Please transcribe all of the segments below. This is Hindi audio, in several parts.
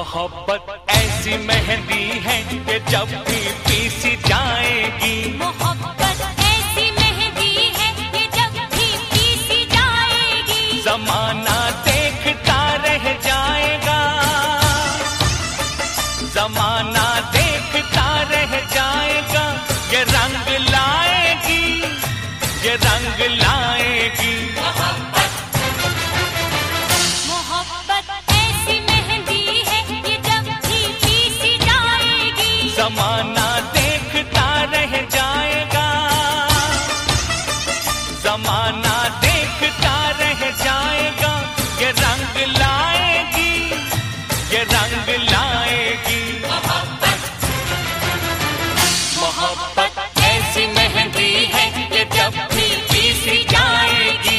मोहब्बत ऐसी मेहंदी है कि जब भी पीसी जाएगी। मोहब्बत ऐसी मेहंदी है कि जब भी पीसी जाएगी। जमाना देखता रह जाएगा, जमाना देखता रह जाएगा। ये रंग लाएगी, ये रंग लाएगी। जमाना देखता रह जाएगा, जमाना देखता रह जाएगा। ये रंग लाएगी, ये रंग लाएगी। मोहब्बत ऐसी मेहंदी है कि जब भी पीसी जाएगी।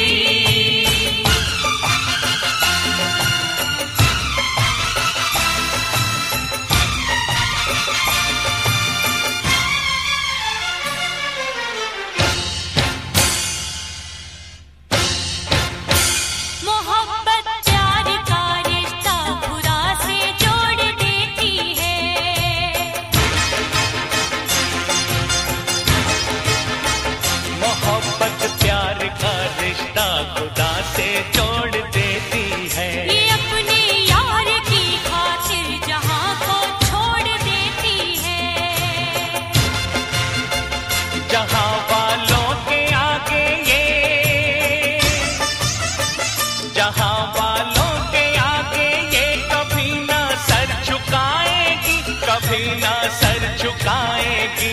खुदा से जोड़ देती है। ये अपने यार की खातिर जहां को छोड़ देती है। जहां वालों के आगे ये, जहां वालों के आगे ये कभी ना सर झुकाएगी, कभी ना सर झुकाएगी।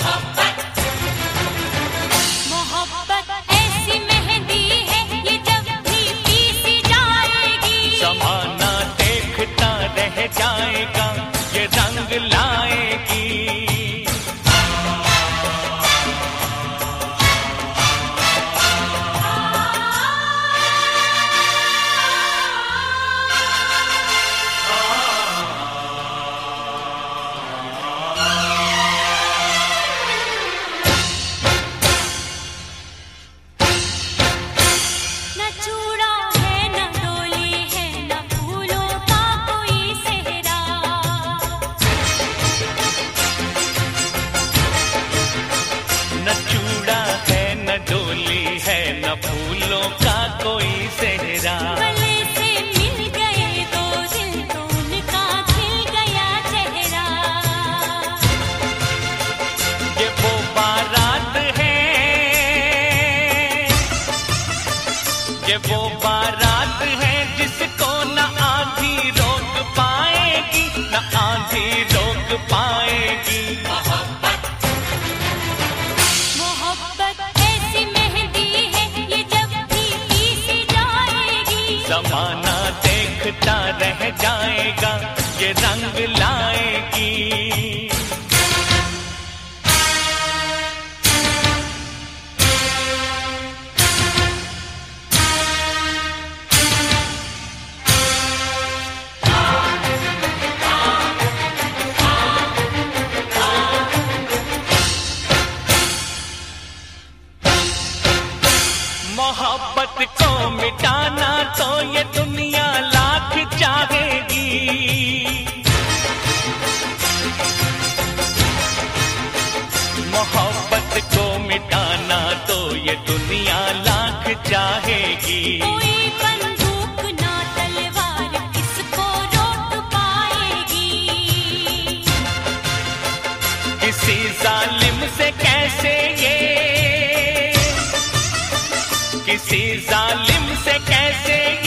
जमाना देखता रह जाएगा, ये रंग लाएगी। न चूड़ा है न डोली है न फूलों का कोई सेहरा। न चूड़ा है न डोली है न फूलों का कोई सेहरा। गले से मिल गए दो दिल तो उनका खिल गया चेहरा। ये वो बारात है, ये वो बारात है जिसको न आंधी रोक पाएगी, न आंधी रोक पाएगी। मोहब्बत ऐसी मेहंदी है ये जब भी पीसी जाएगी। जमाना देखता रह जाएगा, ये रंग लाएगी। मोहब्बत को मिटाना तो ये दुनिया लाख चाहेगी। मोहब्बत को मिटाना तो ये दुनिया लाख चाहेगी। कोई बंदूक ना तलवार किसको रोक पाएगी। किसी जालिम से कैसे ये, किसी जालिम से कैसे